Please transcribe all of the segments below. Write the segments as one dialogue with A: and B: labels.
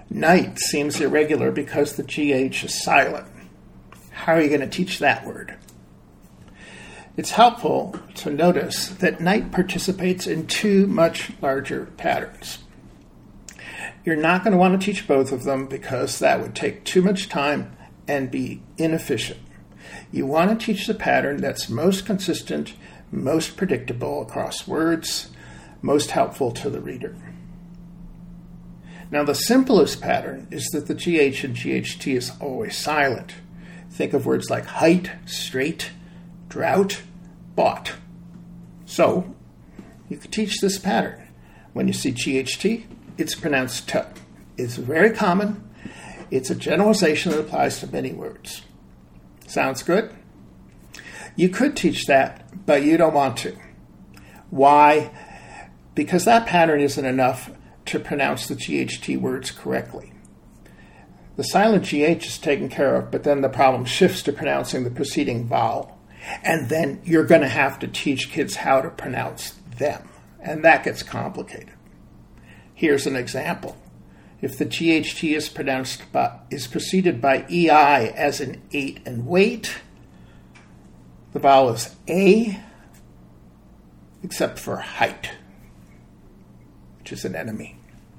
A: Night seems irregular because the GH is silent. How are you going to teach that word? It's helpful to notice that night participates in two much larger patterns. You're not going to want to teach both of them because that would take too much time and be inefficient. You want to teach the pattern that's most consistent, most predictable across words, most helpful to the reader. Now, the simplest pattern is that the GH in GHT is always silent. Think of words like height, straight, drought, bought. So, you could teach this pattern. When you see GHT, it's pronounced T. It's very common. It's a generalization that applies to many words. Sounds good? You could teach that, but you don't want to. Why? Because that pattern isn't enough to pronounce the GHT words correctly. The silent GH is taken care of, but then the problem shifts to pronouncing the preceding vowel. And then you're going to have to teach kids how to pronounce them. And that gets complicated. Here's an example. If the GHT is preceded by EI as in ate and wait, the vowel is A, except for height, which is an enemy.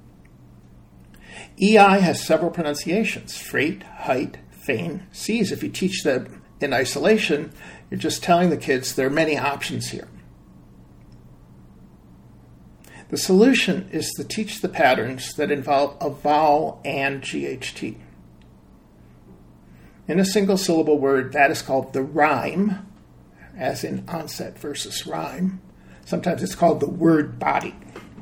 A: EI has several pronunciations: freight, height, feign, seize. If you teach them in isolation, you're just telling the kids there are many options here. The solution is to teach the patterns that involve a vowel and GHT. In a single syllable word, that is called the rhyme, as in onset versus rhyme. Sometimes it's called the word body.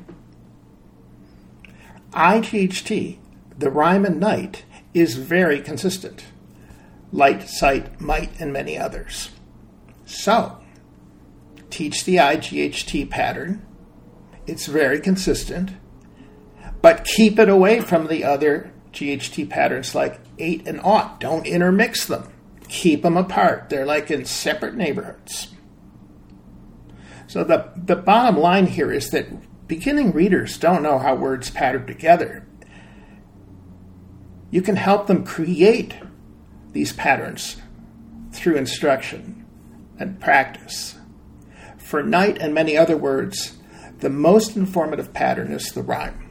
A: IGHT, the rhyme and night, is very consistent. Light, sight, might, and many others. So, teach the IGHT pattern. It's very consistent, but keep it away from the other GHT patterns like ate and ought. Don't intermix them. Keep them apart. They're like in separate neighborhoods. So the bottom line here is that beginning readers don't know how words pattern together. You can help them create these patterns through instruction and practice. For night and many other words, the most informative pattern is the rhyme.